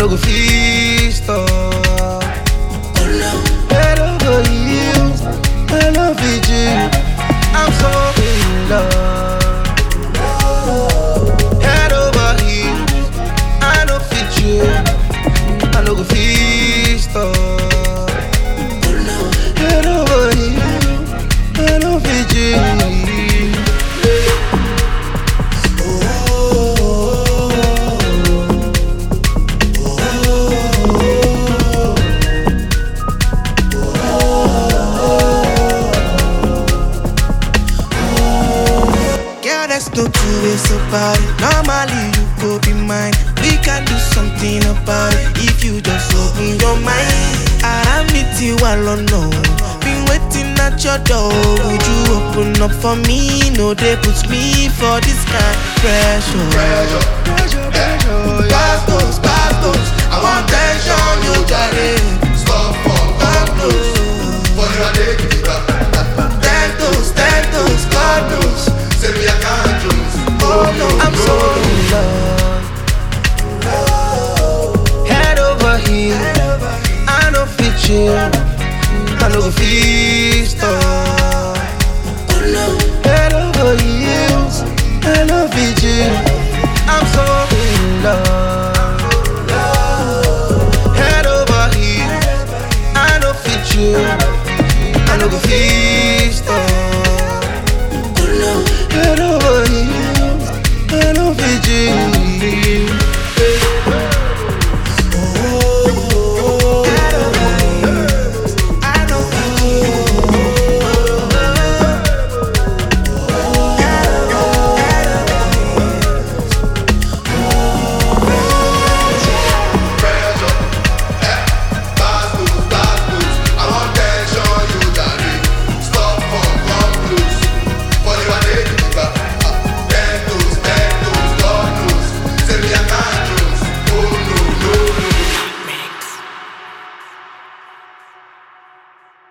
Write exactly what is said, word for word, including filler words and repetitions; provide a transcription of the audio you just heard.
no go feast stop. Oh no, head over heels, I love you. I'm so in love. Head over heels, I know fit you. I no go feast stop. Oh no, head over heels, I know fit you. Let's no two ways about it. Normally you go be mine. We can do something about it if you just open your mind. I meet you alone, no. Been waiting at your door. Would you open up for me? No, they put me for this kind of pressure. Pressure, pressure.